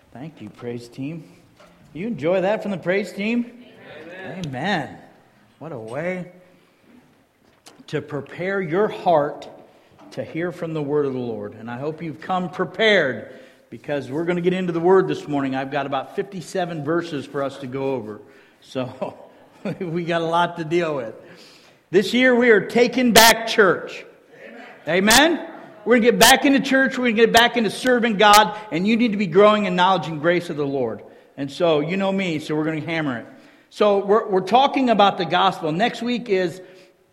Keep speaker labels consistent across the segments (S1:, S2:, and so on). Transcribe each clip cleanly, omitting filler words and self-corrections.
S1: Thank you, praise team. You enjoy that from the praise team? Amen. Amen. What a way to prepare your heart to hear from the word of the Lord. And I hope you've come prepared, because we're going to get into the word this morning. I've got about 57 verses for us to go over. So we got a lot to deal with. This year we are taking back church. Amen? We're going to get back into church. We're going to get back into serving God. And you need to be growing in knowledge and grace of the Lord. And so, you know me, so we're going to hammer it. So we're talking about the gospel. Next week is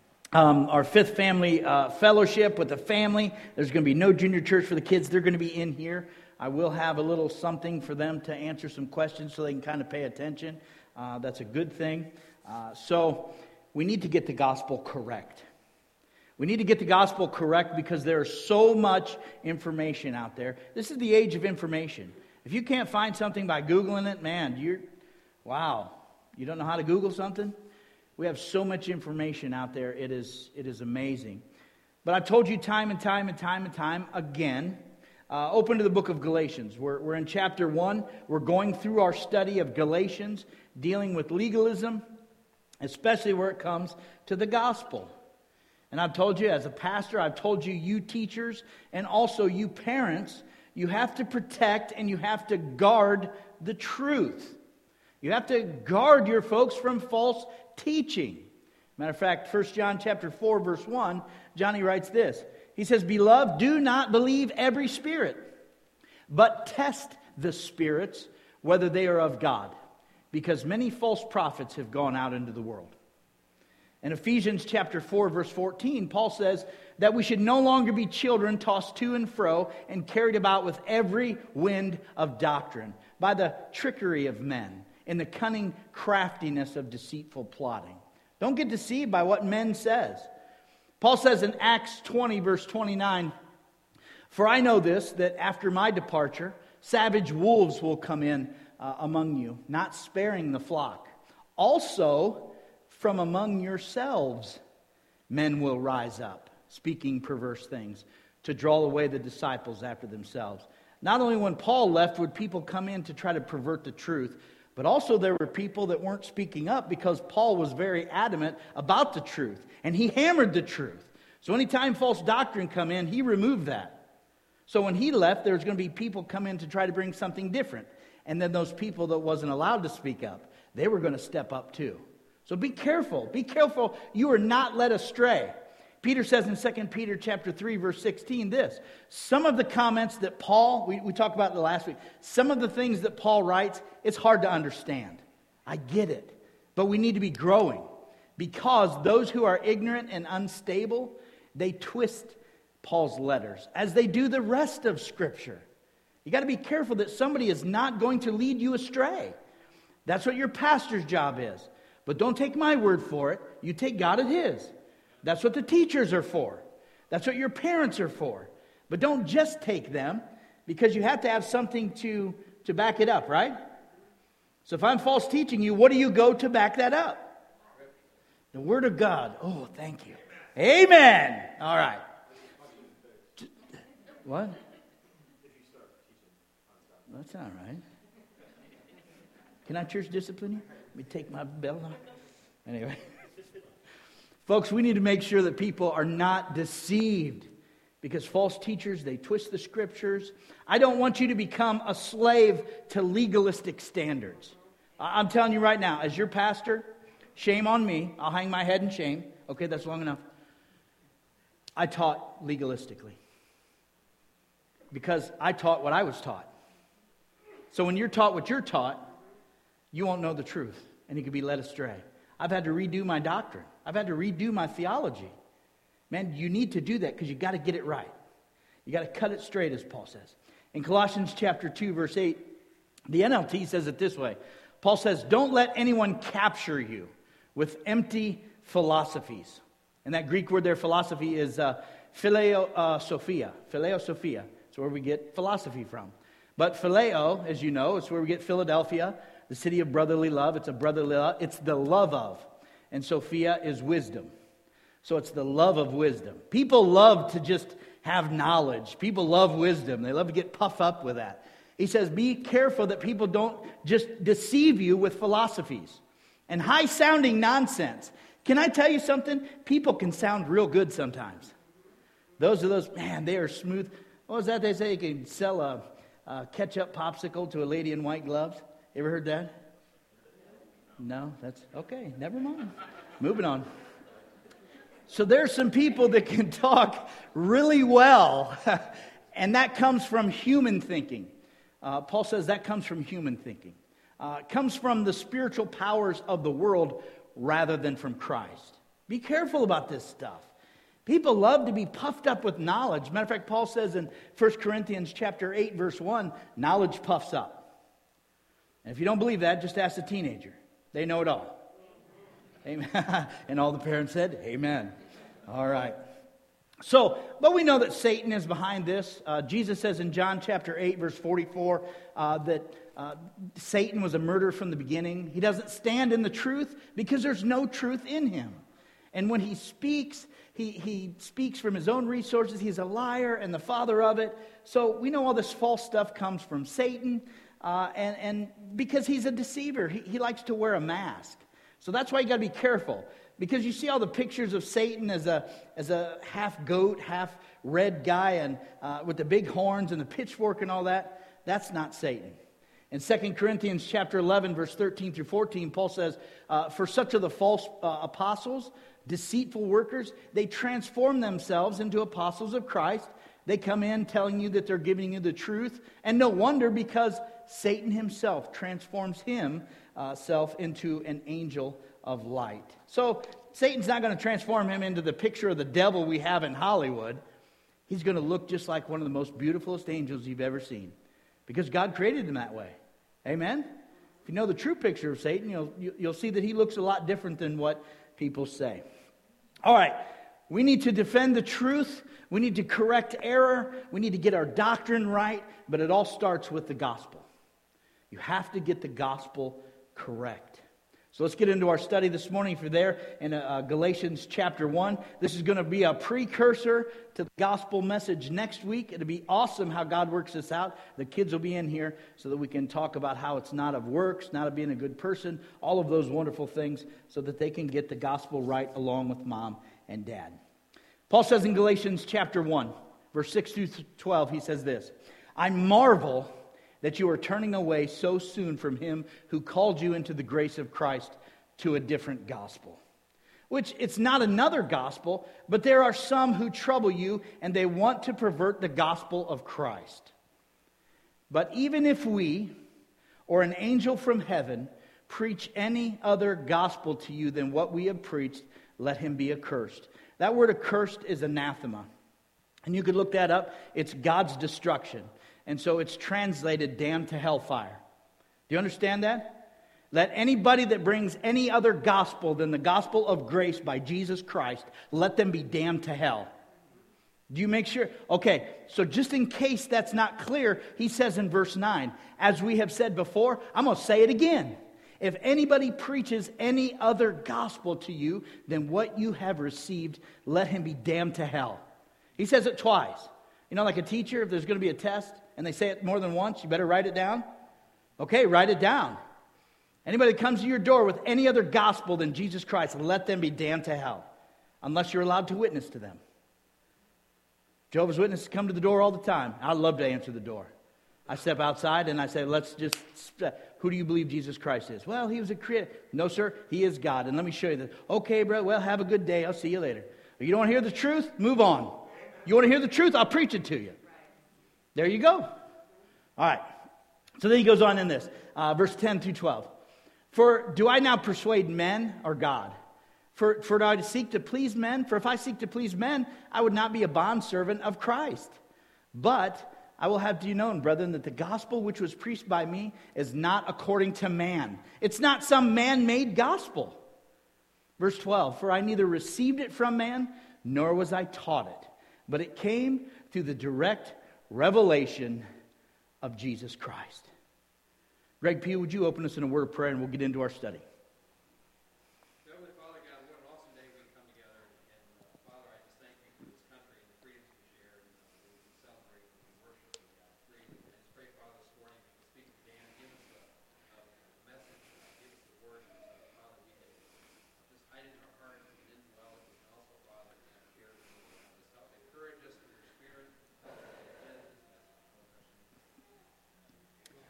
S1: our fifth family fellowship with the family. There's going to be no junior church for the kids. They're going to be in here. I will have a little something for them to answer some questions so they can kind of pay attention. That's a good thing. So we need to get the gospel correct. We need to get the gospel correct because there is so much information out there. This is the age of information. If you can't find something by Googling it, man, wow. You don't know how to Google something? We have so much information out there. It is amazing. But I've told you time and time again, open to the book of Galatians. We're in chapter 1. We're going through our study of Galatians, dealing with legalism, especially where it comes to the gospel. And I've told you as a pastor, I've told you, you teachers, and also you parents, you have to protect and you have to guard the truth. You have to guard your folks from false teaching. Matter of fact, 1 John chapter 4, verse 1, Johnny writes this. He says, "Beloved, do not believe every spirit, but test the spirits, whether they are of God, because many false prophets have gone out into the world." In Ephesians chapter 4, verse 14, Paul says that we should no longer be children tossed to and fro and carried about with every wind of doctrine, by the trickery of men, and the cunning craftiness of deceitful plotting. Don't get deceived by what men says. Paul says in Acts 20, verse 29, "For I know this, that after my departure, savage wolves will come in among you, not sparing the flock. Also, from among yourselves, men will rise up, speaking perverse things, to draw away the disciples after themselves." Not only when Paul left would people come in to try to pervert the truth, but also there were people that weren't speaking up because Paul was very adamant about the truth. And he hammered the truth. So anytime false doctrine come in, he removed that. So when he left, there was going to be people come in to try to bring something different. And then those people that wasn't allowed to speak up, they were going to step up too. So be careful. Be careful. You are not led astray. Peter says in 2 Peter chapter 3, verse 16 this. Some of the comments that Paul, we talked about it last week, some of the things that Paul writes, it's hard to understand. I get it. But we need to be growing. Because those who are ignorant and unstable, they twist Paul's letters, as they do the rest of Scripture. You got to be careful that somebody is not going to lead you astray. That's what your pastor's job is. But don't take my word for it. You take God at His. That's what the teachers are for. That's what your parents are for. But don't just take them, because you have to have something to back it up, right? So if I'm false teaching you, what do you go to back that up? The Word of God. Oh, thank you. Amen. All right. What? That's all right. Can I church discipline you? Let me take my belt off. Anyway. Folks, we need to make sure that people are not deceived. Because false teachers, they twist the Scriptures. I don't want you to become a slave to legalistic standards. I'm telling you right now, as your pastor, shame on me. I'll hang my head in shame. Okay, that's long enough. I taught legalistically. Because I taught what I was taught. So when you're taught what you're taught, you won't know the truth, and you can be led astray. I've had to redo my doctrine. I've had to redo my theology. Man, you need to do that because you got to get it right. You got to cut it straight, as Paul says. In Colossians chapter 2, verse 8, the NLT says it this way. Paul says, "Don't let anyone capture you with empty philosophies." And that Greek word there, philosophy, is phileosophia. Phileosophia. It's where we get philosophy from. But phileo, as you know, it's where we get Philadelphia, the city of brotherly love. It's a brotherly love. It's the love of. And Sophia is wisdom. So it's the love of wisdom. People love to just have knowledge. People love wisdom. They love to get puffed up with that. He says, be careful that people don't just deceive you with philosophies and high-sounding nonsense. Can I tell you something? People can sound real good sometimes. Those, man, they are smooth. What was that they say? You can sell a ketchup popsicle to a lady in white gloves. You ever heard that? No? That's okay. Never mind. Moving on. So there's some people that can talk really well, and that comes from human thinking. Paul says that comes from human thinking. It comes from the spiritual powers of the world rather than from Christ. Be careful about this stuff. People love to be puffed up with knowledge. Matter of fact, Paul says in 1 Corinthians chapter 8, verse 1, knowledge puffs up. And if you don't believe that, just ask a teenager. They know it all. Amen. And all the parents said, amen. All right. So, but we know that Satan is behind this. Jesus says in John chapter 8, verse 44, that Satan was a murderer from the beginning. He doesn't stand in the truth because there's no truth in him. And when he speaks, he speaks from his own resources. He's a liar and the father of it. So we know all this false stuff comes from Satan. And because he's a deceiver, he likes to wear a mask. So that's why you got to be careful. Because you see all the pictures of Satan as a half goat, half red guy, and with the big horns and the pitchfork and all that. That's not Satan. In 2 Corinthians chapter 11, verse 13 through 14, Paul says, for such are the false apostles, deceitful workers. They transform themselves into apostles of Christ. They come in telling you that they're giving you the truth. And no wonder, because Satan himself transforms himself into an angel of light. So Satan's not going to transform him into the picture of the devil we have in Hollywood. He's going to look just like one of the most beautifulest angels you've ever seen, because God created him that way. Amen? If you know the true picture of Satan, you'll see that he looks a lot different than what people say. All right. We need to defend the truth. We need to correct error. We need to get our doctrine right. But it all starts with the gospel. You have to get the gospel correct. So let's get into our study this morning. If you're there in Galatians chapter 1, this is going to be a precursor to the gospel message next week. It'll be awesome how God works this out. The kids will be in here so that we can talk about how it's not of works, not of being a good person, all of those wonderful things, so that they can get the gospel right along with mom and dad. Paul says in Galatians chapter 1, verse 6 through 12, he says this, I marvel that you are turning away so soon from him who called you into the grace of Christ to a different gospel. Which, it's not another gospel, but there are some who trouble you, and they want to pervert the gospel of Christ. But even if we, or an angel from heaven, preach any other gospel to you than what we have preached, let him be accursed. That word accursed is anathema. And you could look that up. It's God's destruction. And so it's translated damned to hellfire. Do you understand that? Let anybody that brings any other gospel than the gospel of grace by Jesus Christ, let them be damned to hell. Do you make sure? Okay, so just in case that's not clear, he says in verse 9, as we have said before, I'm going to say it again. If anybody preaches any other gospel to you than what you have received, let him be damned to hell. He says it twice. You know, like a teacher, if there's going to be a test and they say it more than once, you better write it down. Okay, write it down. Anybody that comes to your door with any other gospel than Jesus Christ, let them be damned to hell, unless you're allowed to witness to them. Jehovah's Witnesses come to the door all the time. I love to answer the door. I step outside and I say, who do you believe Jesus Christ is? Well, he was a creator. No, sir, he is God. And let me show you this. Okay, bro, well, have a good day. I'll see you later. You don't want to hear the truth? Move on. You want to hear the truth? I'll preach it to you. There you go. All right. So then he goes on in this. Verse 10 through 12. For do I now persuade men or God? For do I seek to please men? For if I seek to please men, I would not be a bondservant of Christ. But I will have you known, brethren, that the gospel which was preached by me is not according to man. It's not some man-made gospel. Verse 12. For I neither received it from man, nor was I taught it. But it came through the direct revelation of Jesus Christ. Greg Pugh, would you open us in a word of prayer and we'll get into our study.
S2: Heavenly Father, God, what an awesome day we come together. And Father, I just thank you for this country and the freedoms we share. And we celebrate and we worship you, God. I just pray, Father, this morning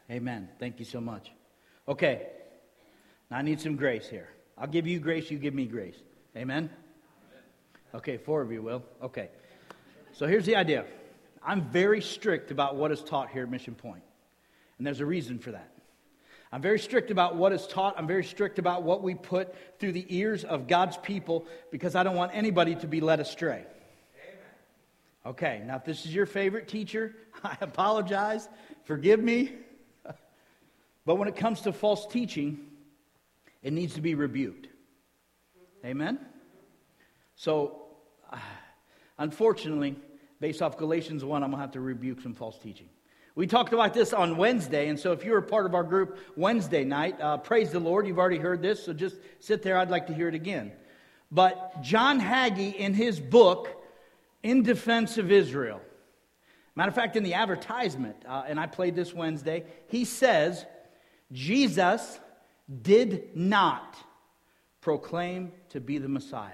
S1: Amen. Thank you so much. Okay. Now I need some grace here. I'll give you grace, you give me grace. Amen? Okay, 4 of you will. Okay. So here's the idea. I'm very strict about what is taught here at Mission Point. And there's a reason for that. I'm very strict about what is taught. I'm very strict about what we put through the ears of God's people because I don't want anybody to be led astray. Okay, now if this is your favorite teacher, I apologize. Forgive me. But when it comes to false teaching, it needs to be rebuked. Amen? So, unfortunately, based off Galatians 1, I'm going to have to rebuke some false teaching. We talked about this on Wednesday, and so if you're a part of our group Wednesday night, praise the Lord, you've already heard this, so just sit there, I'd like to hear it again. But John Hagee, in his book, In Defense of Israel, matter of fact, in the advertisement, and I played this Wednesday, he says, Jesus did not proclaim to be the Messiah.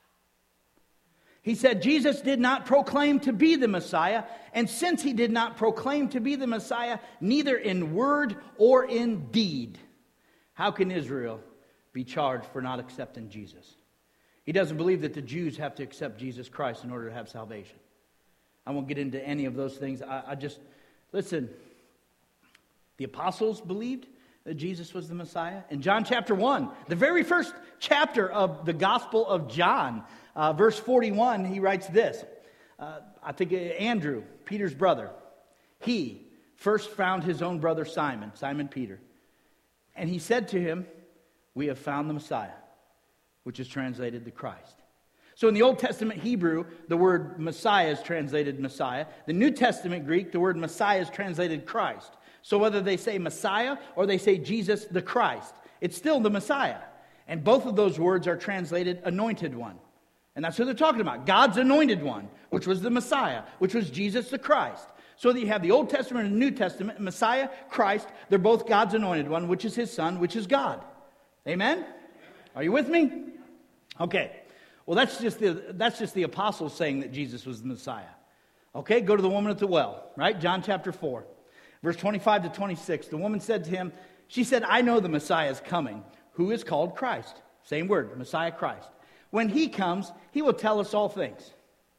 S1: He said Jesus did not proclaim to be the Messiah, and since he did not proclaim to be the Messiah, neither in word or in deed, how can Israel be charged for not accepting Jesus? He doesn't believe that the Jews have to accept Jesus Christ in order to have salvation. I won't get into any of those things. I just, listen, the apostles believed that Jesus was the Messiah. In John chapter 1, the very first chapter of the Gospel of John, verse 41, he writes this. I think Andrew, Peter's brother, he first found his own brother Simon Peter. And he said to him, "We have found the Messiah," which is translated the Christ. So in the Old Testament Hebrew, the word Messiah is translated Messiah. The New Testament Greek, the word Messiah is translated Christ. So whether they say Messiah or they say Jesus the Christ, it's still the Messiah. And both of those words are translated anointed one. And that's what they're talking about. God's anointed one, which was the Messiah, which was Jesus the Christ. So that you have the Old Testament and the New Testament, Messiah, Christ, they're both God's anointed one, which is his son, which is God. Amen? Are you with me? Okay. Well, that's just the apostles saying that Jesus was the Messiah. Okay, go to the woman at the well, right? John chapter 4. Verse 25 to 26, the woman said to him, she said, "I know the Messiah is coming, who is called Christ." Same word, Messiah, Christ. "When he comes, he will tell us all things."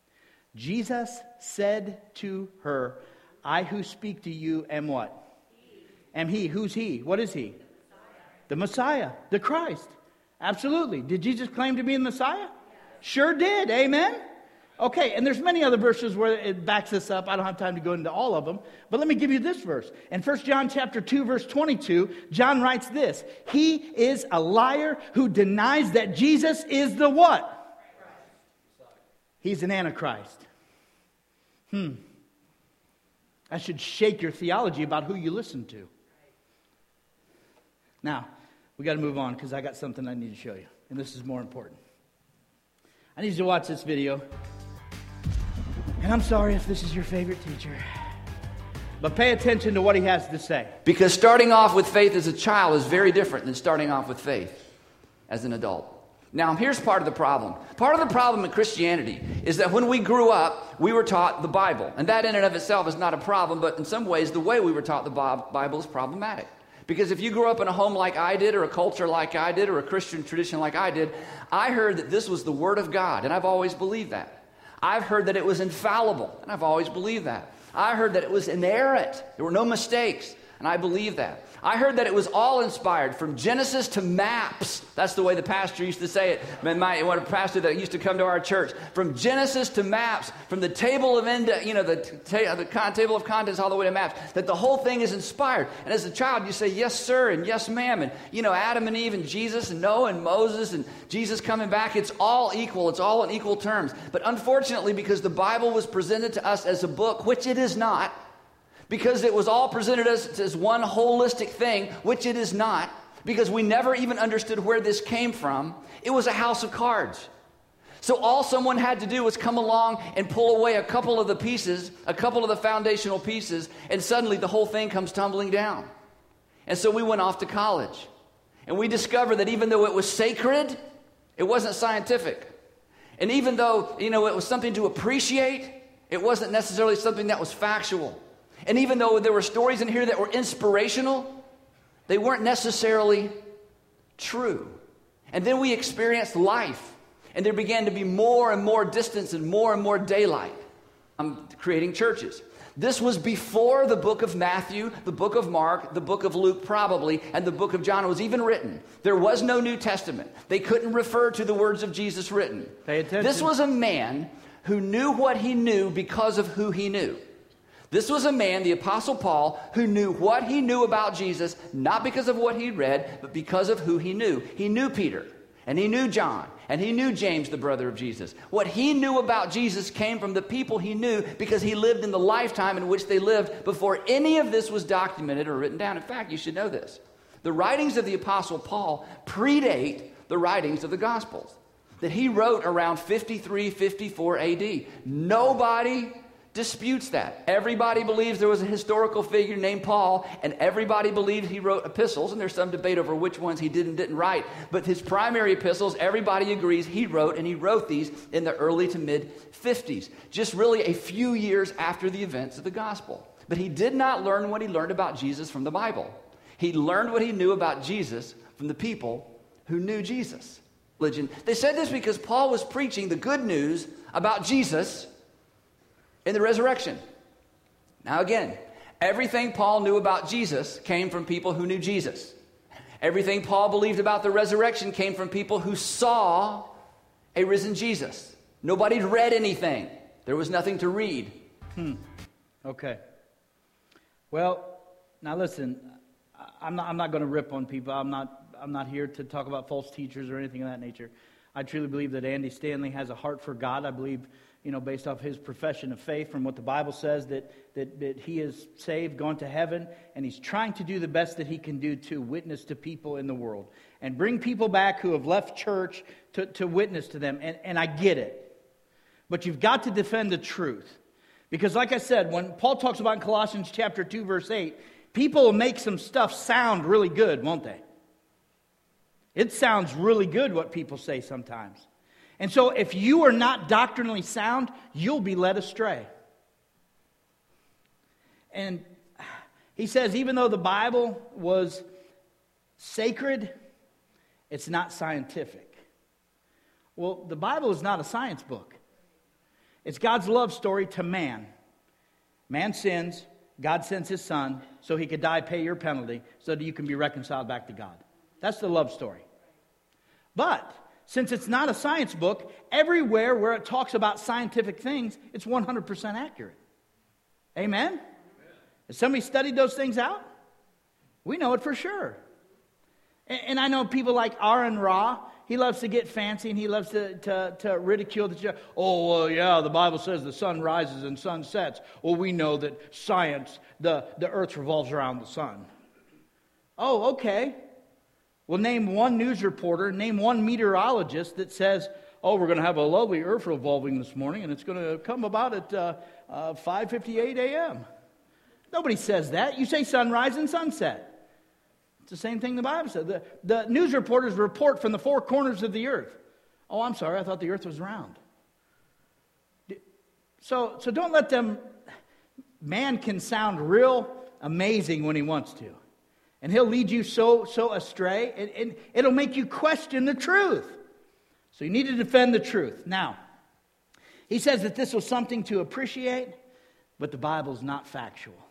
S1: Jesus said to her, "I who speak to you am what? Am he. Who's he? What is he? The Messiah, the Christ. Absolutely. Did Jesus claim to be the Messiah? Sure did. Amen? Okay, and there's many other verses where it backs this up. I don't have time to go into all of them. But let me give you this verse. In 1 John chapter 2, verse 22, John writes this. He is a liar who denies that Jesus is the what? He's an Antichrist. That should shake your theology about who you listen to. Now, we got to move on because I got something I need to show you. And this is more important. I need you to watch this video. And I'm sorry if this is your favorite teacher. But pay attention to what he has to say.
S3: Because starting off with faith as a child is very different than starting off with faith as an adult. Now, here's part of the problem. Part of the problem in Christianity is that when we grew up, we were taught the Bible. And that in and of itself is not a problem, but in some ways, the way we were taught the Bible is problematic. Because if you grew up in a home like I did, or a culture like I did, or a Christian tradition like I did, I heard that this was the Word of God, and I've always believed that. I've heard that it was infallible, and I've always believed that. I heard that it was inerrant. There were no mistakes, and I believe that. I heard that it was all inspired from Genesis to maps. That's the way the pastor used to say it. One pastor that used to come to our church. From Genesis to maps, from the table of table of contents all the way to maps. That the whole thing is inspired. And as a child, you say yes, sir, and yes, ma'am, and Adam and Eve and Jesus and Noah and Moses and Jesus coming back. It's all equal. It's all in equal terms. But unfortunately, because the Bible was presented to us as a book, which it is not. Because it was all presented as one holistic thing, which it is not, because we never even understood where this came from, it was a house of cards. So all someone had to do was come along and pull away a couple of the pieces, a couple of the foundational pieces, and suddenly the whole thing comes tumbling down. And so we went off to college. And we discovered that even though it was sacred, it wasn't scientific. And even though, it was something to appreciate, it wasn't necessarily something that was factual. And even though there were stories in here that were inspirational, they weren't necessarily true. And then we experienced life, and there began to be more and more distance and more daylight. I'm creating churches. This was before the book of Matthew, the book of Mark, the book of Luke probably, and the book of John was even written. There was no New Testament. They couldn't refer to the words of Jesus written.
S1: Pay attention.
S3: This was a man who knew what he knew because of who he knew. This was a man, the Apostle Paul, who knew what he knew about Jesus, not because of what he'd read, but because of who he knew. He knew Peter, and he knew John, and he knew James, the brother of Jesus. What he knew about Jesus came from the people he knew because he lived in the lifetime in which they lived before any of this was documented or written down. In fact, you should know this. The writings of the Apostle Paul predate the writings of the Gospels that he wrote around 53, 54 AD. Nobody disputes that. Everybody believes there was a historical figure named Paul, and everybody believes he wrote epistles, and there's some debate over which ones he did and didn't write, but his primary epistles, everybody agrees he wrote, and he wrote these in the early to mid-50s, just really a few years after the events of the gospel. But he did not learn what he learned about Jesus from the Bible. He learned what he knew about Jesus from the people who knew Jesus. Religion. They said this because Paul was preaching the good news about Jesus in the resurrection. Now again, everything Paul knew about Jesus came from people who knew Jesus. Everything Paul believed about the resurrection came from people who saw a risen Jesus. Nobody'd read anything. There was nothing to read.
S1: Okay. Well, now listen, I'm not going to rip on people. I'm not here to talk about false teachers or anything of that nature. I truly believe that Andy Stanley has a heart for God. I believe, based off his profession of faith from what the Bible says, that he is saved, gone to heaven, and he's trying to do the best that he can do to witness to people in the world and bring people back who have left church to witness to them. And I get it. But you've got to defend the truth. Because like I said, when Paul talks about in Colossians chapter 2, verse 8, people will make some stuff sound really good, won't they? It sounds really good what people say sometimes. And so if you are not doctrinally sound, you'll be led astray. And he says, even though the Bible was sacred, it's not scientific. Well, the Bible is not a science book. It's God's love story to man. Man sins, God sends his son so he could die, pay your penalty, so that you can be reconciled back to God. That's the love story. But since it's not a science book, everywhere where it talks about scientific things, it's 100% accurate. Amen? Has somebody studied those things out? We know it for sure. And I know people like Aaron Ra. He loves to get fancy and he loves to ridicule the church. Oh, well, yeah, the Bible says the sun rises and sun sets. Well, we know that science, the earth revolves around the sun. Oh, okay. Well, name one news reporter, name one meteorologist that says, oh, we're going to have a lovely earth revolving this morning and it's going to come about at 5:58 a.m. Nobody says that. You say sunrise and sunset. It's the same thing the Bible says. The news reporters report from the four corners of the earth. Oh, I'm sorry, I thought the earth was round. So don't let them... Man can sound real amazing when he wants to. And he'll lead you so astray, and it'll make you question the truth. So you need to defend the truth. Now, he says that this was something to appreciate, but the Bible's not factual.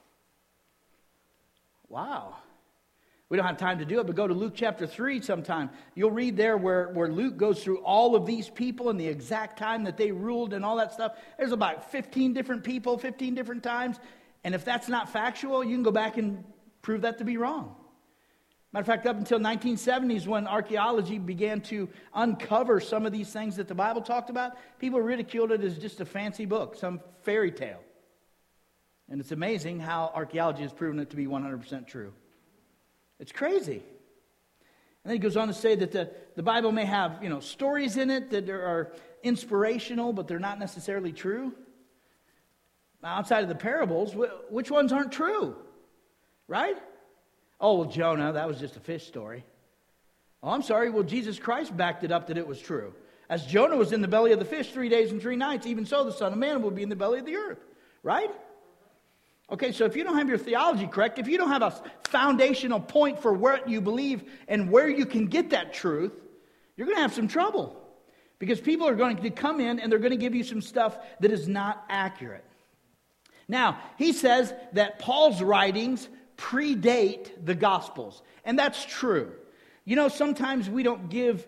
S1: Wow. We don't have time to do it, but go to Luke chapter 3 sometime. You'll read there where Luke goes through all of these people and the exact time that they ruled and all that stuff. There's about 15 different people, 15 different times. And if that's not factual, you can go back and prove that to be wrong. Matter of fact, up until 1970s when archaeology began to uncover some of these things that the Bible talked about, people ridiculed it as just a fancy book, some fairy tale. And it's amazing how archaeology has proven it to be 100% true. It's crazy. And then he goes on to say that the Bible may have, stories in it that are inspirational, but they're not necessarily true. Now, outside of the parables, which ones aren't true? Right? Oh, well, Jonah, that was just a fish story. Oh, I'm sorry. Well, Jesus Christ backed it up that it was true. As Jonah was in the belly of the fish 3 days and 3 nights, even so the Son of Man will be in the belly of the earth. Right? Okay, so if you don't have your theology correct, if you don't have a foundational point for what you believe and where you can get that truth, you're going to have some trouble. Because people are going to come in and they're going to give you some stuff that is not accurate. Now, he says that Paul's writings predate the Gospels. And that's true. You know, sometimes we don't give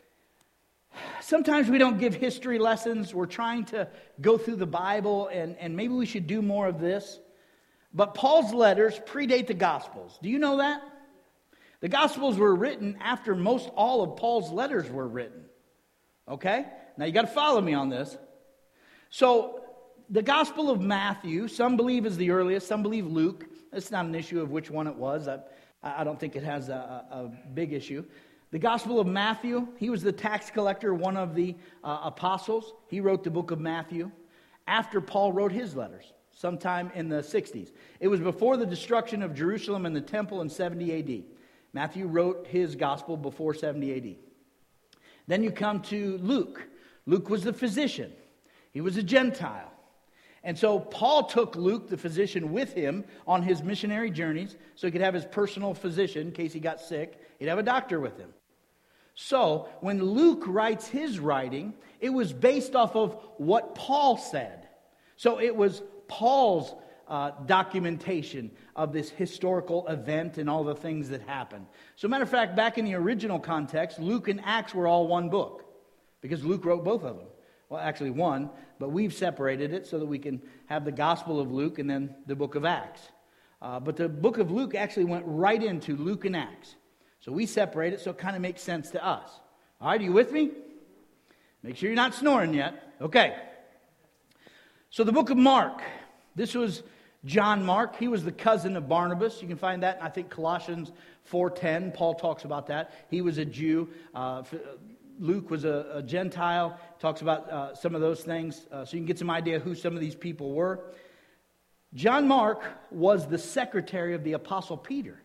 S1: history lessons. We're trying to go through the Bible, and maybe we should do more of this. But Paul's letters predate the Gospels. Do you know that? The Gospels were written after most all of Paul's letters were written. Okay? Now you got to follow me on this. So, the Gospel of Matthew, some believe is the earliest, some believe Luke. It's not an issue of which one it was. I don't think it has a big issue. The Gospel of Matthew, he was the tax collector, one of the apostles. He wrote the book of Matthew after Paul wrote his letters, sometime in the 60s. It was before the destruction of Jerusalem and the temple in 70 AD. Matthew wrote his gospel before 70 AD. Then you come to Luke. Luke was the physician. He was a Gentile. And so Paul took Luke, the physician, with him on his missionary journeys so he could have his personal physician in case he got sick. He'd have a doctor with him. So when Luke writes his writing, it was based off of what Paul said. So it was Paul's documentation of this historical event and all the things that happened. So matter of fact, back in the original context, Luke and Acts were all one book because Luke wrote both of them. Well, actually one, but we've separated it so that we can have the Gospel of Luke and then the book of Acts. But the book of Luke actually went right into Luke and Acts. So we separate it so it kind of makes sense to us. All right, are you with me? Make sure you're not snoring yet. Okay. So the book of Mark. This was John Mark. He was the cousin of Barnabas. You can find that in, I think, Colossians 4:10. Paul talks about that. He was a Jew. Luke was a Gentile. Talks about some of those things. So you can get some idea who some of these people were. John Mark was the secretary of the Apostle Peter.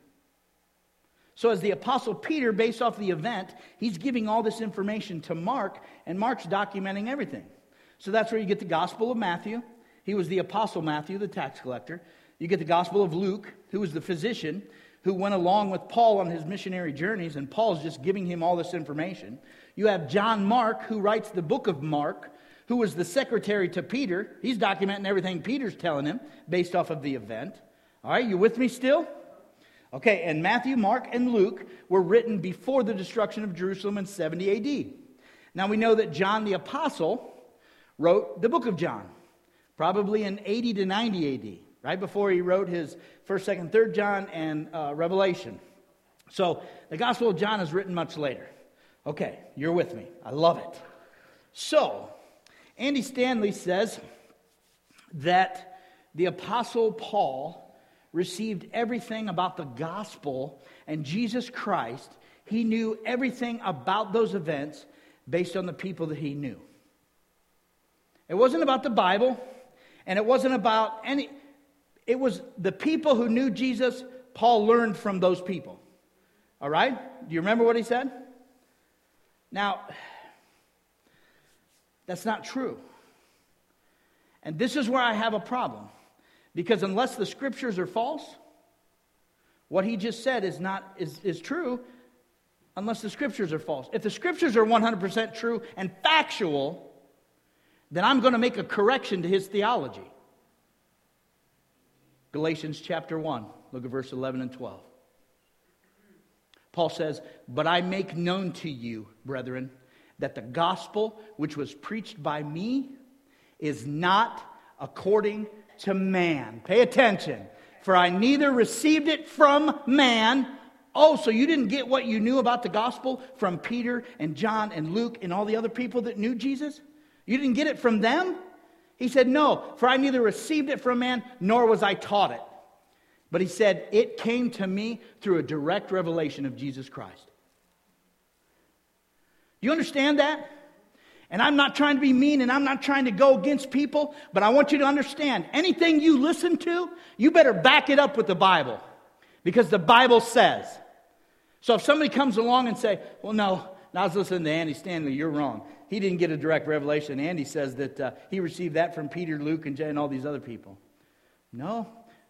S1: So as the Apostle Peter, based off the event, he's giving all this information to Mark, and Mark's documenting everything. So that's where you get the Gospel of Matthew. He was the Apostle Matthew, the tax collector. You get the Gospel of Luke, who was the physician, who went along with Paul on his missionary journeys, and Paul's just giving him all this information. You have John Mark, who writes the book of Mark, who was the secretary to Peter. He's documenting everything Peter's telling him based off of the event. All right, you with me still? Okay, and Matthew, Mark, and Luke were written before the destruction of Jerusalem in 70 AD. Now we know that John the Apostle wrote the book of John, probably in 80 to 90 AD, right before he wrote his 1st, 2nd, 3rd John and Revelation. So the Gospel of John is written much later. Okay, you're with me. I love it. So, Andy Stanley says that the Apostle Paul received everything about the gospel and Jesus Christ. He knew everything about those events based on the people that he knew. It wasn't about the Bible, and it wasn't about any... It was the people who knew Jesus. Paul learned from those people. All right? Do you remember what he said? Now, that's not true. And this is where I have a problem. Because unless the scriptures are false, what he just said is true unless the scriptures are false. If the scriptures are 100% true and factual, then I'm going to make a correction to his theology. Galatians chapter 1, look at verse 11 and 12. Paul says, "But I make known to you, brethren, that the gospel which was preached by me is not according to man." Pay attention. "For I neither received it from man." Oh, so you didn't get what you knew about the gospel from Peter and John and Luke and all the other people that knew Jesus? You didn't get it from them? He said, "No, for I neither received it from man, nor was I taught it." But he said, "It came to me through a direct revelation of Jesus Christ." You understand that? And I'm not trying to be mean, and I'm not trying to go against people, but I want you to understand, anything you listen to, you better back it up with the Bible, because the Bible says. So if somebody comes along and say, "Well, no, I was listening to Andy Stanley, you're wrong. He didn't get a direct revelation. Andy says that he received that from Peter, Luke, and all these other people." No,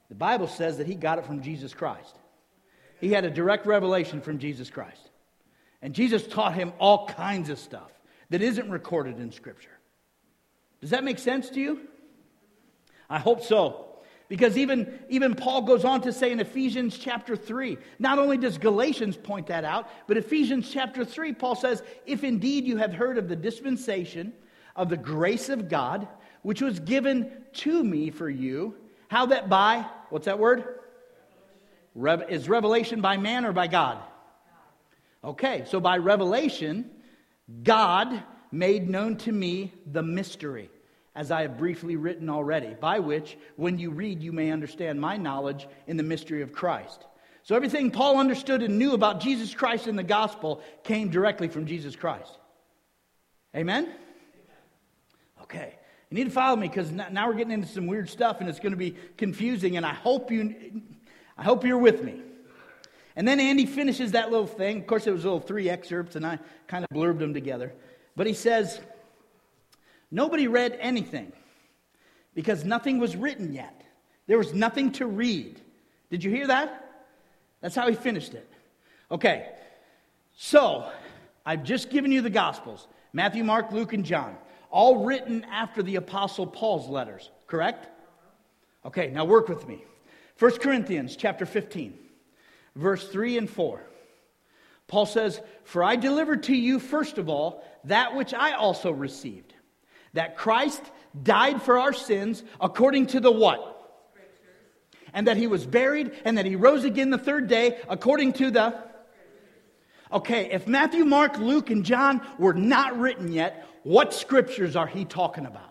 S1: The Bible says that he got it from Jesus Christ. He had a direct revelation from Jesus Christ. And Jesus taught him all kinds of stuff that isn't recorded in Scripture. Does that make sense to you? I hope so. Because even Paul goes on to say in Ephesians chapter 3, not only does Galatians point that out, but Ephesians chapter 3, Paul says, if indeed you have heard of the dispensation of the grace of God, which was given to me for you, how that by, what's that word? Is revelation by man or by God? Okay, so by revelation, God made known to me the mystery, as I have briefly written already, by which, when you read, you may understand my knowledge in the mystery of Christ. So everything Paul understood and knew about Jesus Christ in the gospel came directly from Jesus Christ. Amen? Okay. You need to follow me because now we're getting into some weird stuff and it's going to be confusing, and I hope you're with me. And then Andy finishes that little thing. Of course, it was little 3 excerpts, and I kind of blurbed them together. But he says, nobody read anything because nothing was written yet. There was nothing to read. Did you hear that? That's how he finished it. Okay, so I've just given you the Gospels. Matthew, Mark, Luke, and John. All written after the Apostle Paul's letters, correct? Okay, now work with me. 1 Corinthians chapter 15, verse 3 and 4. Paul says, for I delivered to you first of all that which I also received, that Christ died for our sins according to the what? Scriptures. And that he was buried and that he rose again the third day according to the... Okay, if Matthew, Mark, Luke, and John were not written yet, what scriptures are he talking about?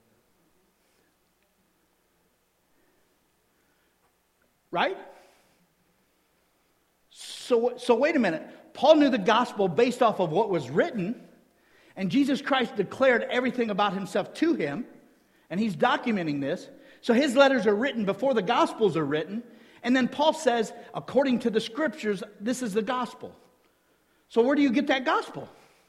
S1: Right? So wait a minute. Paul knew the gospel based off of what was written, and Jesus Christ declared everything about himself to him, and he's documenting this. So his letters are written before the gospels are written, and then Paul says, according to the scriptures, this is the gospel. So where do you get that gospel?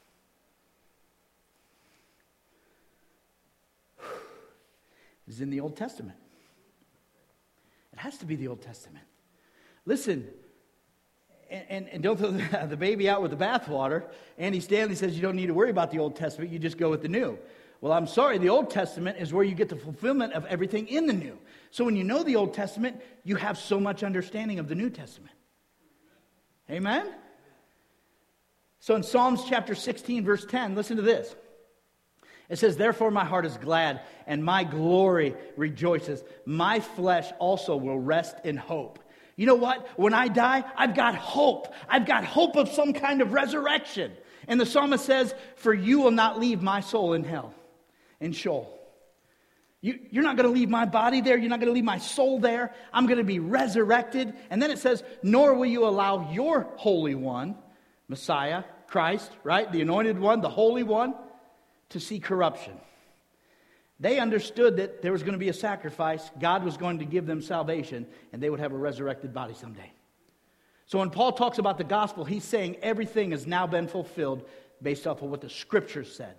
S1: It's in the Old Testament. It has to be the Old Testament. Listen, and don't throw the baby out with the bathwater. Andy Stanley says you don't need to worry about the Old Testament, you just go with the New. Well, I'm sorry, the Old Testament is where you get the fulfillment of everything in the New. So when you know the Old Testament, you have so much understanding of the New Testament. Amen? So in Psalms chapter 16, verse 10, listen to this. It says, therefore my heart is glad, and my glory rejoices. My flesh also will rest in hope. You know what? When I die, I've got hope. I've got hope of some kind of resurrection. And the psalmist says, for you will not leave my soul in hell, in Sheol. You're not going to leave my body there. You're not going to leave my soul there. I'm going to be resurrected. And then it says, nor will you allow your Holy One, Messiah, Christ, right? The Anointed One, the Holy One, to see corruption. They understood that there was going to be a sacrifice. God was going to give them salvation, and they would have a resurrected body someday. So when Paul talks about the gospel, he's saying everything has now been fulfilled based off of what the scriptures said.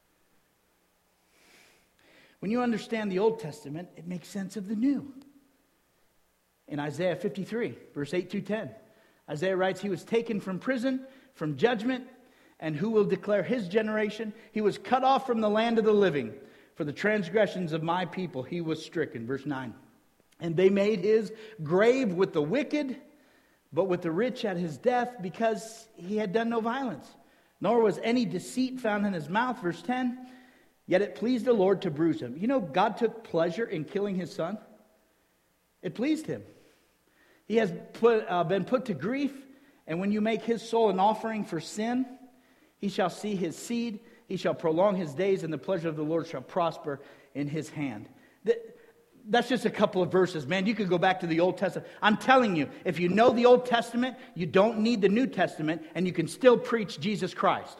S1: When you understand the Old Testament, it makes sense of the New. In Isaiah 53, verse 8 through 10, Isaiah writes, he was taken from prison, from judgment, and who will declare his generation? He was cut off from the land of the living. For the transgressions of my people he was stricken. Verse 9. And they made his grave with the wicked, but with the rich at his death, because he had done no violence. Nor was any deceit found in his mouth. Verse 10. Yet it pleased the Lord to bruise him. You know, God took pleasure in killing his son. It pleased him. He has been put to grief, and when you make his soul an offering for sin, he shall see his seed, he shall prolong his days, and the pleasure of the Lord shall prosper in his hand. That's just a couple of verses, man. You could go back to the Old Testament. I'm telling you, if you know the Old Testament, you don't need the New Testament, and you can still preach Jesus Christ.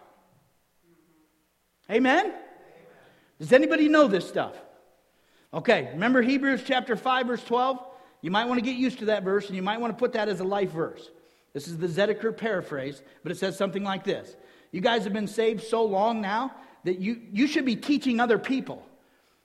S1: Amen? Does anybody know this stuff? Okay, remember Hebrews chapter 5, verse 12? You might want to get used to that verse, and you might want to put that as a life verse. This is the Zedeker paraphrase, but it says something like this. You guys have been saved so long now that you should be teaching other people.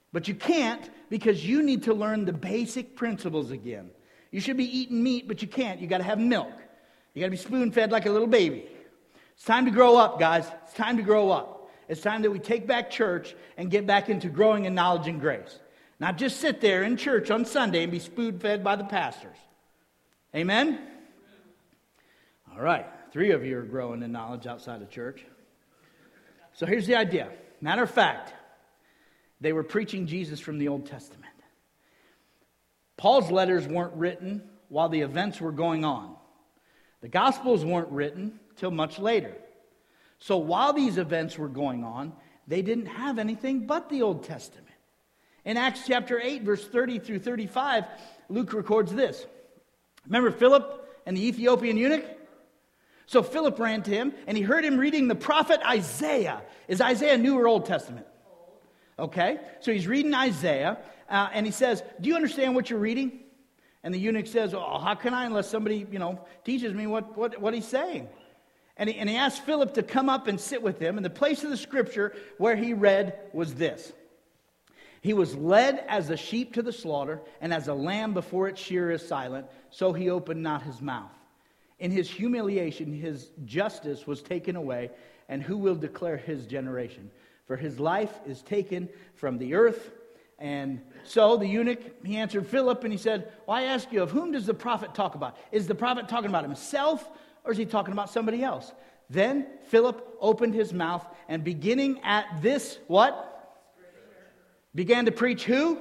S1: But you can't because you need to learn the basic principles again. You should be eating meat, but you can't. You got to have milk. You got to be spoon-fed like a little baby. It's time to grow up, guys. It's time to grow up. It's time that we take back church and get back into growing in knowledge and grace. Not just sit there in church on Sunday and be spoon-fed by the pastors. Amen? All right. 3 of you are growing in knowledge outside of church. So here's the idea. Matter of fact, they were preaching Jesus from the Old Testament. Paul's letters weren't written while the events were going on. The Gospels weren't written till much later. So while these events were going on, they didn't have anything but the Old Testament. In Acts chapter 8, verse 30 through 35, Luke records this. Remember Philip and the Ethiopian eunuch? So Philip ran to him, and he heard him reading the prophet Isaiah. Is Isaiah New or Old Testament? Okay, so he's reading Isaiah, and he says, do you understand what you're reading? And the eunuch says, oh, how can I unless somebody, teaches me what he's saying? And he asked Philip to come up and sit with him, and the place of the scripture where he read was this. He was led as a sheep to the slaughter, and as a lamb before its shearer is silent, so he opened not his mouth. In his humiliation, his justice was taken away, and who will declare his generation? For his life is taken from the earth. And so the eunuch, he answered Philip, and he said, well, I ask you, of whom does the prophet talk about? Is the prophet talking about himself, or is he talking about somebody else? Then Philip opened his mouth, and beginning at this, what? Began to preach who?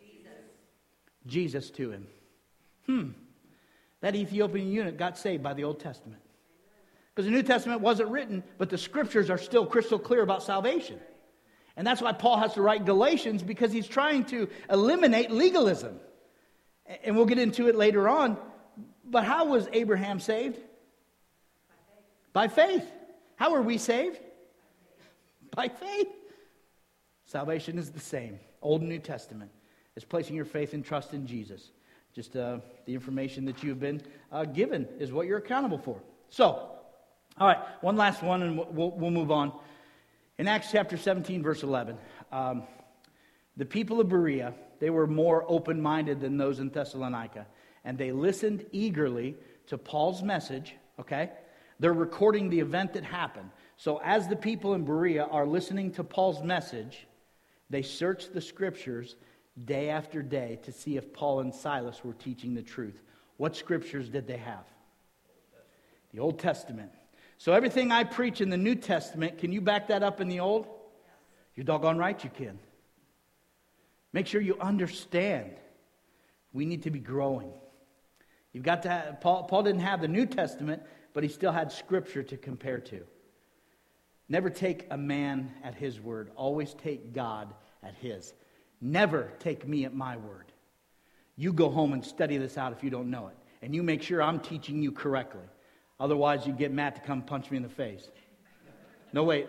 S1: Jesus to him. That Ethiopian eunuch got saved by the Old Testament. Because the New Testament wasn't written, but the scriptures are still crystal clear about salvation. And that's why Paul has to write Galatians, because he's trying to eliminate legalism. And we'll get into it later on. But how was Abraham saved? By faith. How are we saved? By faith. Salvation is the same. Old and New Testament. It's placing your faith and trust in Jesus. Just the information that you've been given is what you're accountable for. So, all right, one last one, and we'll move on. In Acts chapter 17, verse 11, the people of Berea, they were more open-minded than those in Thessalonica, and they listened eagerly to Paul's message, okay? They're recording the event that happened. So as the people in Berea are listening to Paul's message, they searched the scriptures day after day to see if Paul and Silas were teaching the truth. What scriptures did they have? The Old Testament. So everything I preach in the New Testament, can you back that up in the Old? You're doggone right you can. Make sure you understand. We need to be growing. You've got to have, Paul didn't have the New Testament, but he still had scripture to compare to. Never take a man at his word. Always take God at his. Never take me at my word. You go home and study this out if you don't know it. And you make sure I'm teaching you correctly. Otherwise, you get Matt to come punch me in the face. No, wait.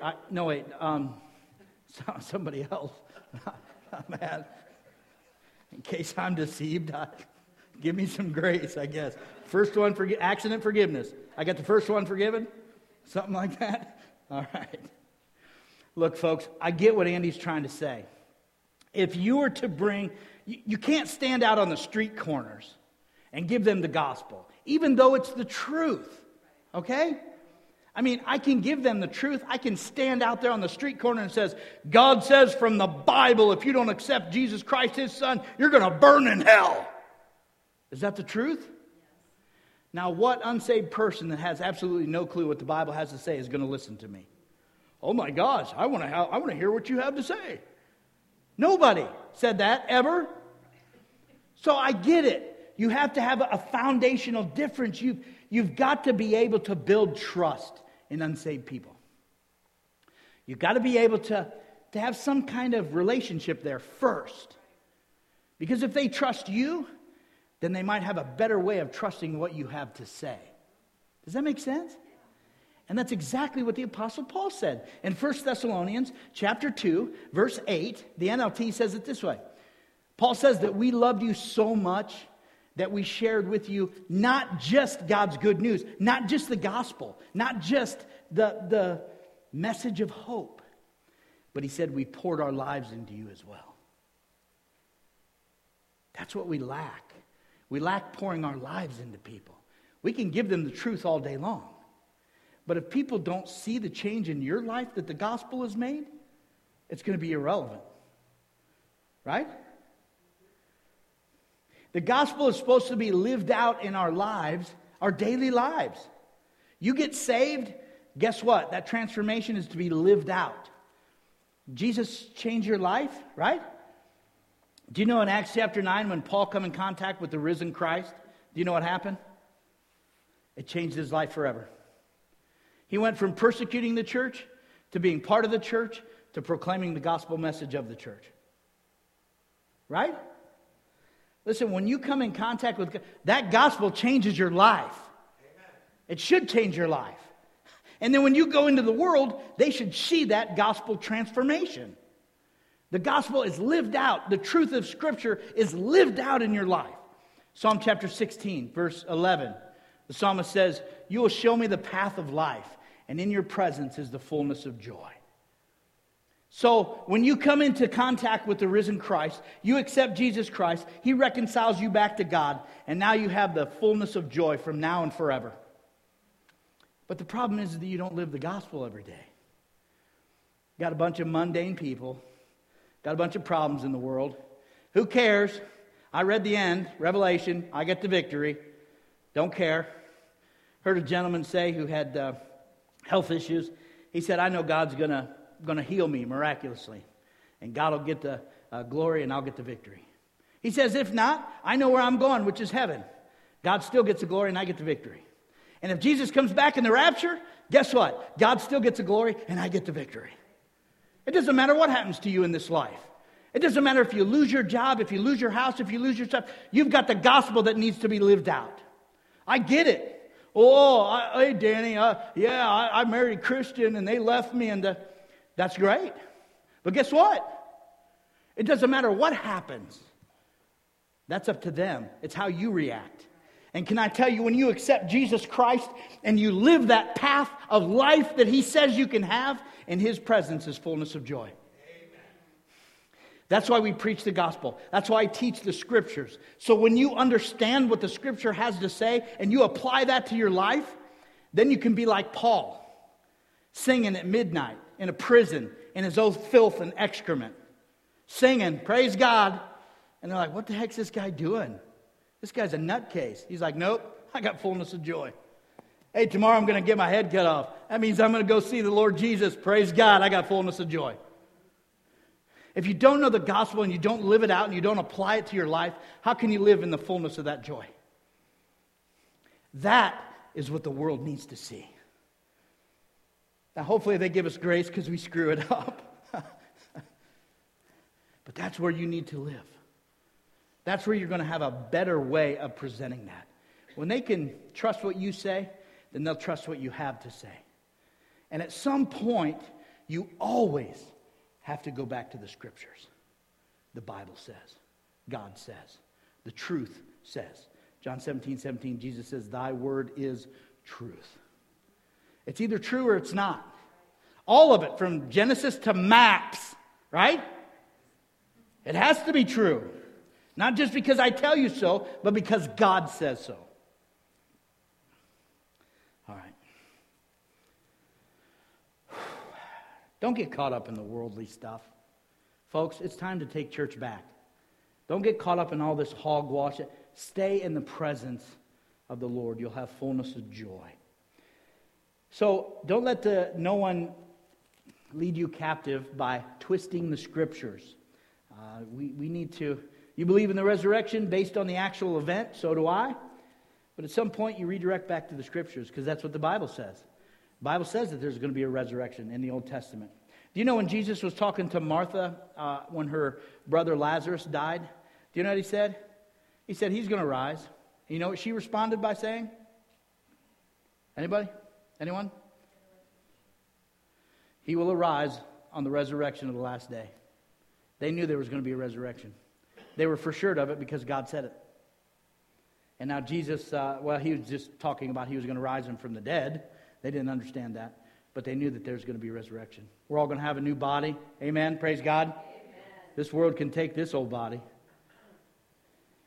S1: Somebody else. Man, in case I'm deceived, give me some grace, I guess. First one, accident forgiveness. I got the first one forgiven? Something like that? All right. Look, folks, I get what Andy's trying to say. If you were to bring, you can't stand out on the street corners and give them the gospel, even though it's the truth. Okay? I mean, I can give them the truth. I can stand out there on the street corner and says, God says from the Bible, if you don't accept Jesus Christ, his son, you're going to burn in hell. Is that the truth? Now, what unsaved person that has absolutely no clue what the Bible has to say is going to listen to me? Oh my gosh, I want to hear what you have to say. Nobody said that ever. So I get it. You have to have a foundational difference. You've got to be able to build trust in unsaved people. You've got to be able to have some kind of relationship there first. Because if they trust you, then they might have a better way of trusting what you have to say. Does that make sense? And that's exactly what the Apostle Paul said. In 1 Thessalonians chapter 2, verse 8, the NLT says it this way. Paul says that we loved you so much that we shared with you not just God's good news, not just the gospel, not just the message of hope, but he said we poured our lives into you as well. That's what we lack. We lack pouring our lives into people. We can give them the truth all day long. But if people don't see the change in your life that the gospel has made, it's going to be irrelevant. Right? The gospel is supposed to be lived out in our lives, our daily lives. You get saved, guess what? That transformation is to be lived out. Jesus changed your life, right? Do you know in Acts chapter 9 when Paul come in contact with the risen Christ, do you know what happened? It changed his life forever. He went from persecuting the church to being part of the church to proclaiming the gospel message of the church. Right? Listen, when you come in contact with God, that gospel changes your life. Amen. It should change your life. And then when you go into the world, they should see that gospel transformation. The gospel is lived out. The truth of Scripture is lived out in your life. Psalm chapter 16, verse 11. The psalmist says, "You will show me the path of life, and in your presence is the fullness of joy." So when you come into contact with the risen Christ, you accept Jesus Christ, He reconciles you back to God, and now you have the fullness of joy from now and forever. But the problem is that you don't live the gospel every day. Got a bunch of mundane people, got a bunch of problems in the world. Who cares? I read the end, Revelation, I get the victory. Don't care. Heard a gentleman say who had health issues. He said, "I know God's going to heal me miraculously. And God will get the glory and I'll get the victory." He says, "If not, I know where I'm going, which is heaven. God still gets the glory and I get the victory. And if Jesus comes back in the rapture, guess what? God still gets the glory and I get the victory." It doesn't matter what happens to you in this life. It doesn't matter if you lose your job, if you lose your house, if you lose your stuff. You've got the gospel that needs to be lived out. I get it. Hey, Danny, I married a Christian and they left me, and that's great. But guess what? It doesn't matter what happens. That's up to them. It's how you react. And can I tell you, when you accept Jesus Christ and you live that path of life that He says you can have, in His presence is fullness of joy. That's why we preach the gospel. That's why I teach the Scriptures. So when you understand what the Scripture has to say and you apply that to your life, then you can be like Paul, singing at midnight in a prison in his own filth and excrement. Singing, praise God. And they're like, "What the heck's this guy doing? This guy's a nutcase." He's like, "Nope, I got fullness of joy. Hey, tomorrow I'm going to get my head cut off. That means I'm going to go see the Lord Jesus. Praise God, I got fullness of joy." If you don't know the gospel and you don't live it out and you don't apply it to your life, how can you live in the fullness of that joy? That is what the world needs to see. Now, hopefully they give us grace because we screw it up. But that's where you need to live. That's where you're going to have a better way of presenting that. When they can trust what you say, then they'll trust what you have to say. And at some point, you always have to go back to the Scriptures. The Bible says. God says. The truth says. John 17:17, Jesus says, "Thy word is truth." It's either true or it's not. All of it, from Genesis to Maps, right? It has to be true. Not just because I tell you so, but because God says so. All right. Don't get caught up in the worldly stuff. Folks, it's time to take church back. Don't get caught up in all this hogwash. Stay in the presence of the Lord. You'll have fullness of joy. So don't let no one lead you captive by twisting the Scriptures. We need to... You believe in the resurrection based on the actual event, so do I. But at some point you redirect back to the Scriptures because that's what the Bible says. The Bible says that there's going to be a resurrection in the Old Testament. Do you know when Jesus was talking to Martha when her brother Lazarus died? Do you know what He said? He said, "He's going to rise." And you know what she responded by saying? Anybody? Anyone? "He will arise on the resurrection of the last day." They knew there was going to be a resurrection. They were for sure of it because God said it. And now Jesus, He was just talking about He was going to rise Him from the dead. They didn't understand that. But they knew that there's going to be a resurrection. We're all going to have a new body. Amen. Praise God. Amen. This world can take this old body.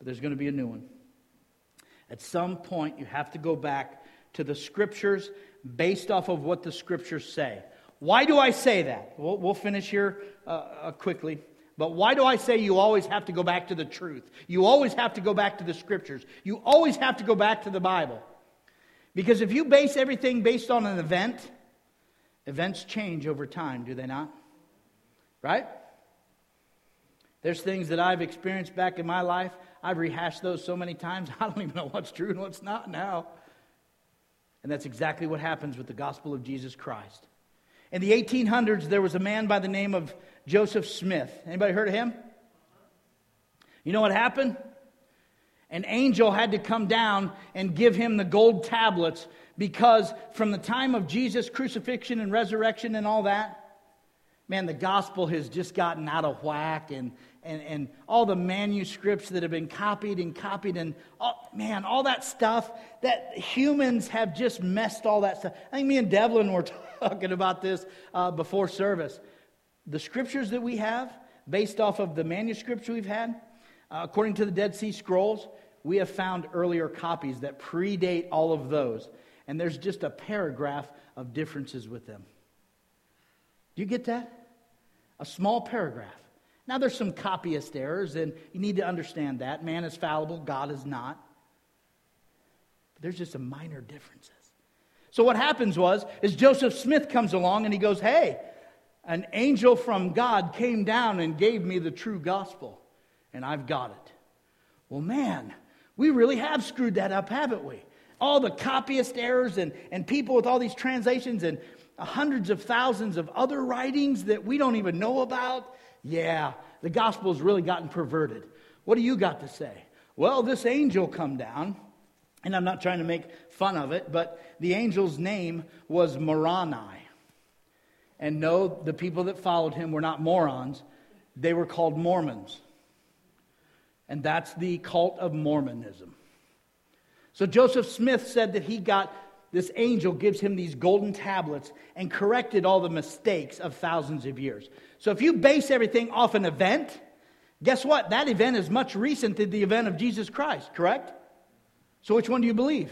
S1: but there's going to be a new one. At some point, you have to go back to the Scriptures based off of what the Scriptures say. Why do I say that? We'll finish here quickly. But why do I say you always have to go back to the truth? You always have to go back to the Scriptures. You always have to go back to the Bible. Because if you base everything based on an event, events change over time, do they not? Right? There's things that I've experienced back in my life. I've rehashed those so many times, I don't even know what's true and what's not now. And that's exactly what happens with the gospel of Jesus Christ. In the 1800s, there was a man by the name of Joseph Smith. Anybody heard of him? You know what happened? An angel had to come down and give him the gold tablets because from the time of Jesus' crucifixion and resurrection and all that, man, the gospel has just gotten out of whack, and all the manuscripts that have been copied and all that stuff, that humans have just messed all that stuff. I think me and Devlin were talking about this before service. The scriptures that we have, based off of the manuscripts we've had, according to the Dead Sea Scrolls, we have found earlier copies that predate all of those. And there's just a paragraph of differences with them. Do you get that? A small paragraph. Now there's some copyist errors, and you need to understand that. Man is fallible, God is not. But there's just some minor differences. So what happens is Joseph Smith comes along and he goes, hey, an angel from God came down and gave me the true gospel, and I've got it. Well, man, we really have screwed that up, haven't we? All the copyist errors and people with all these translations and hundreds of thousands of other writings that we don't even know about. Yeah, the gospel's really gotten perverted. What do you got to say? Well, this angel come down, and I'm not trying to make fun of it, but the angel's name was Moroni. And no, the people that followed him were not morons. They were called Mormons. And that's the cult of Mormonism. So Joseph Smith said that this angel gives him these golden tablets and corrected all the mistakes of thousands of years. So if you base everything off an event, guess what? That event is much recent than the event of Jesus Christ, correct? So which one do you believe?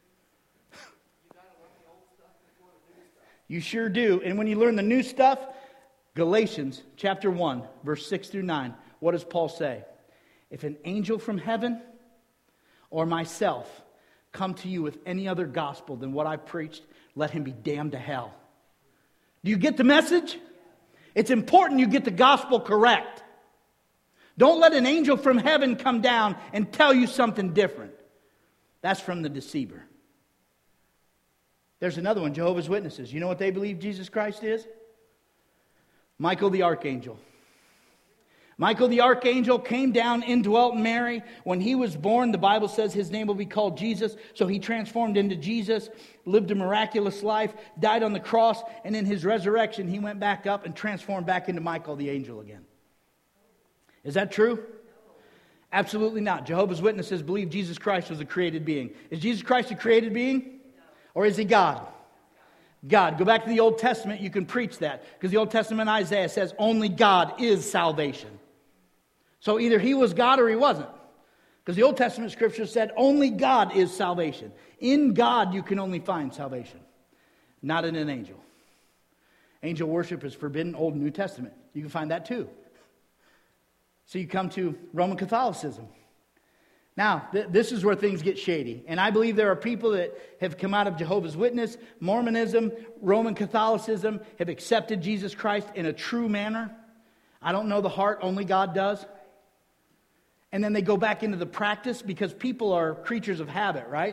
S1: You sure do. And when you learn the new stuff, Galatians chapter 1, verse 6 through 9, what does Paul say? If an angel from heaven or myself come to you with any other gospel than what I preached, let him be damned to hell. Do you get the message? It's important you get the gospel correct. Don't let an angel from heaven come down and tell you something different. That's from the deceiver. There's another one, Jehovah's Witnesses. You know what they believe Jesus Christ is? Michael the Archangel. Michael the Archangel came down, indwelt Mary. When he was born, the Bible says his name will be called Jesus. So he transformed into Jesus, lived a miraculous life, died on the cross, and in his resurrection, he went back up and transformed back into Michael the angel again. Is that true? Absolutely not. Jehovah's Witnesses believe Jesus Christ was a created being. Is Jesus Christ a created being? Or is he God? God. Go back to the Old Testament, you can preach that. Because the Old Testament Isaiah says only God is salvation. So either he was God or he wasn't. Because the Old Testament scripture said only God is salvation. In God you can only find salvation. Not in an angel. Angel worship is forbidden, Old and New Testament. You can find that too. So you come to Roman Catholicism. Now, this is where things get shady. And I believe there are people that have come out of Jehovah's Witness, Mormonism, Roman Catholicism, have accepted Jesus Christ in a true manner. I don't know the heart, only God does. And then they go back into the practice because people are creatures of habit, right?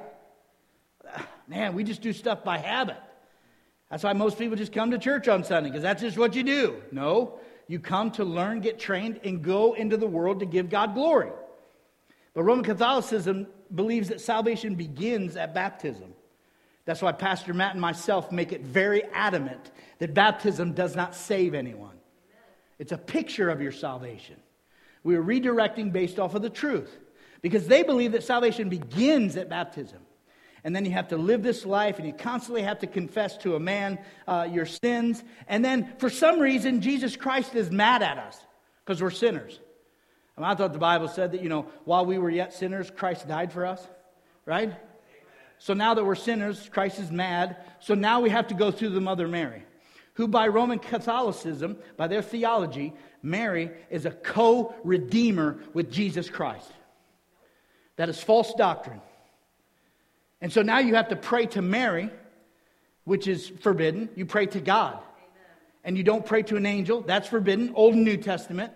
S1: Man, we just do stuff by habit. That's why most people just come to church on Sunday, because that's just what you do. No, you come to learn, get trained, and go into the world to give God glory. But Roman Catholicism believes that salvation begins at baptism. That's why Pastor Matt and myself make it very adamant that baptism does not save anyone. It's a picture of your salvation. We are redirecting based off of the truth. Because they believe that salvation begins at baptism. And then you have to live this life, and you constantly have to confess to a man your sins. And then for some reason, Jesus Christ is mad at us because we're sinners. I thought the Bible said that, while we were yet sinners, Christ died for us, right? Amen. So now that we're sinners, Christ is mad. So now we have to go through the Mother Mary, who by Roman Catholicism, by their theology, Mary is a co-redeemer with Jesus Christ. That is false doctrine. And so now you have to pray to Mary, which is forbidden. You pray to God. Amen. And you don't pray to an angel. That's forbidden. Old and New Testament.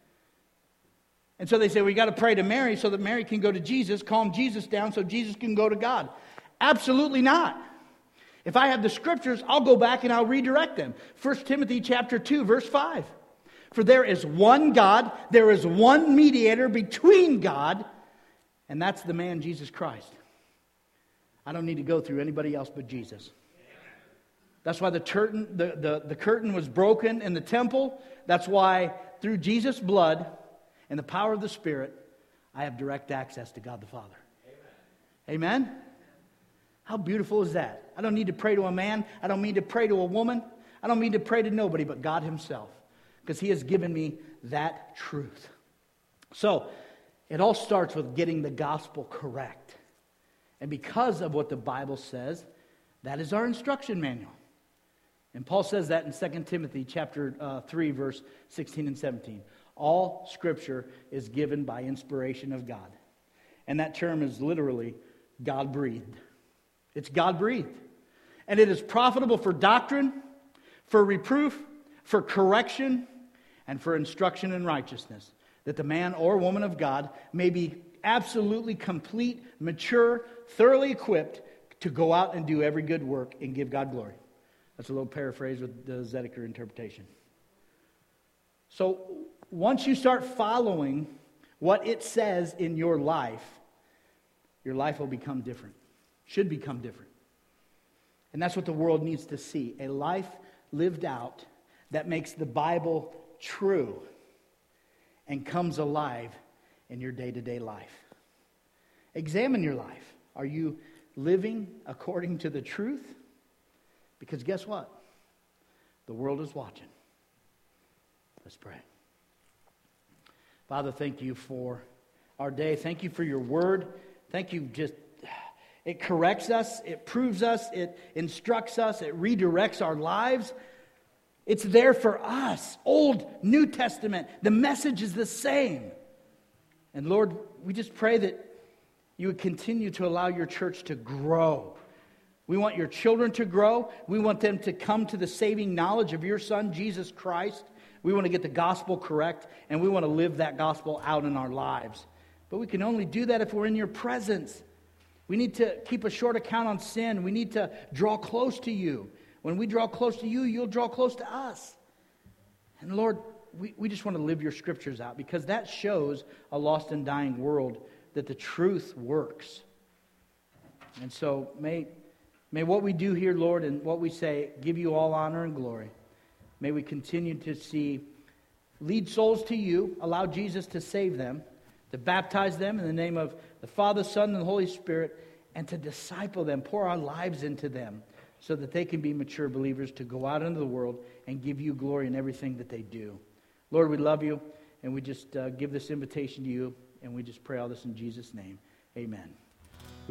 S1: And so they say, we got to pray to Mary so that Mary can go to Jesus, calm Jesus down so Jesus can go to God. Absolutely not. If I have the scriptures, I'll go back and I'll redirect them. 1 Timothy chapter 2, verse 5. For there is one God, there is one mediator between God, and that's the man Jesus Christ. I don't need to go through anybody else but Jesus. That's why the curtain was broken in the temple. That's why through Jesus' blood and the power of the Spirit, I have direct access to God the Father. Amen? Amen? How beautiful is that? I don't need to pray to a man. I don't need to pray to a woman. I don't need to pray to nobody but God Himself, because He has given me that truth. So, it all starts with getting the gospel correct. And because of what the Bible says, that is our instruction manual. And Paul says that in 2 Timothy chapter 3, verse 16 and 17. All Scripture is given by inspiration of God. And that term is literally God-breathed. It's God-breathed. And it is profitable for doctrine, for reproof, for correction, and for instruction in righteousness, that the man or woman of God may be absolutely complete, mature, thoroughly equipped to go out and do every good work and give God glory. That's a little paraphrase with the Zedekiah interpretation. So once you start following what it says in your life will become different. Should become different. And that's what the world needs to see. A life lived out that makes the Bible true and comes alive in your day-to-day life. Examine your life. Are you living according to the truth? Because guess what? The world is watching. Let's pray. Father, thank you for our day. Thank you for your word. Thank you. It corrects us. It proves us. It instructs us. It redirects our lives. It's there for us. Old, New Testament. The message is the same. And Lord, we just pray that you would continue to allow your church to grow. We want your children to grow. We want them to come to the saving knowledge of your Son, Jesus Christ. We want to get the gospel correct, and we want to live that gospel out in our lives. But we can only do that if we're in your presence. We need to keep a short account on sin. We need to draw close to you. When we draw close to you, you'll draw close to us. And Lord, we just want to live your scriptures out, because that shows a lost and dying world that the truth works. And so may what we do here, Lord, and what we say give you all honor and glory. May we continue to lead souls to you, allow Jesus to save them, to baptize them in the name of the Father, Son, and the Holy Spirit, and to disciple them, pour our lives into them, so that they can be mature believers to go out into the world and give you glory in everything that they do. Lord, we love you, and we just give this invitation to you, and we just pray all this in Jesus' name. Amen.